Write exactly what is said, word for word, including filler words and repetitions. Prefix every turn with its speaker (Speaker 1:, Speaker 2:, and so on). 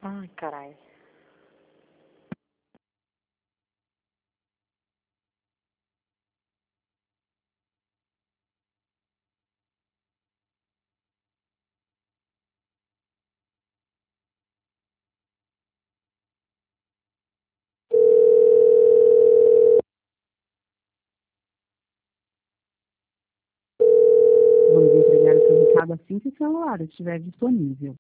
Speaker 1: Ai, caralho.
Speaker 2: Vamos entregar o seu recado assim que o celular estiver disponível.